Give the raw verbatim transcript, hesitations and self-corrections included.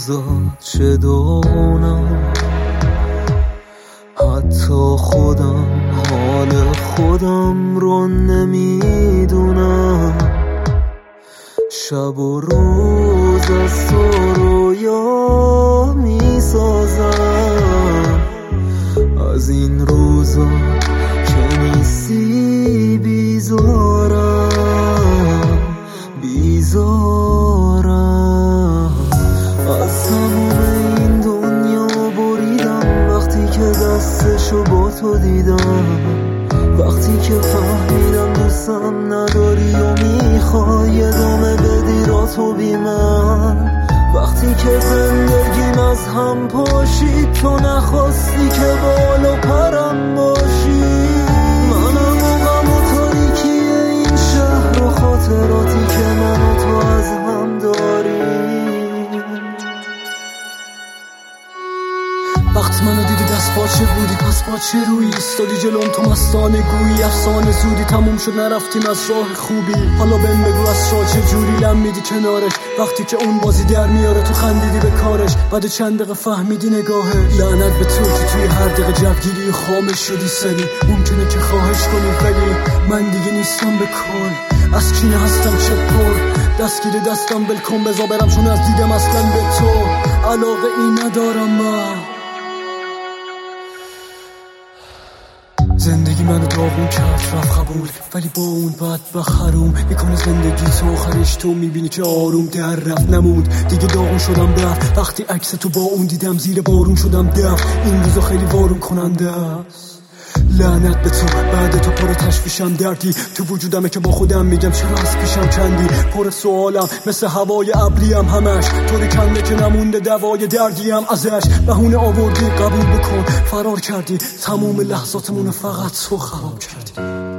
روزا چه دانم، حتی خودم حال خودم رو نمیدونم. شب و روز از تو رویا میسازم، از این روزا که نیستی بیزارم بیزارم. از تمام این دنیا بریدم وقتی که دستشو با تو دیدم، وقتی که فهمیدم دوستم نداری و میخوای ادامه بدی را تو بی من. وقتی که زندگیم از هم پاشید تو نخواستی که بال و پرم باشی. منم و غم و تاریکی این شهر و خاطراتی که من و تو از هم داریم. وقتی منو دیدی دست باچه بودی، پس باچه روی ایستادی جلوم تو مستانه گویی. افسانه زودی تموم شد نرفتیم از راه خوبی. حالا بهم بگو از شاه چه جوری لم میدی کنارش، وقتی که اون بازی در میاره تو خندیدی به کارش. بعد چند دقیقه فهمیدی نگاهش. لعنت به تو که توی هر دقیقه جوگیری خامش شدی سری. ممکنه که خواهش کنی ولی من دیگه نیستم به کل. از کینه هستم چه پر دستگیر دستم بلکن بزا برم، چون از دیدم اصلا به تو علاقه ای ندارم من. زندگی منو داغون کرد رفت قبول، ولی با اون بدبخت حروم میکنه زندگی تو آخرش تو میبینی که آروم در رفت نمود. دیگه داغون شدم دفت وقتی عکس تو با اون دیدم، زیر بارون شدم دفت. این روزا خیلی وارون کننده است. لعنت به تو بعد تو پر تشویشم دردی تو وجودمه که با خودم میگم چرا از پیشم کندی. پر سوالم مثل هوای ابریم همش، طوری کنده که نمونده دوای دردیم ازش. بهونه آوردی قبول بکن فرار کردی، تموم لحظاتمونو فقط تو خراب کردی.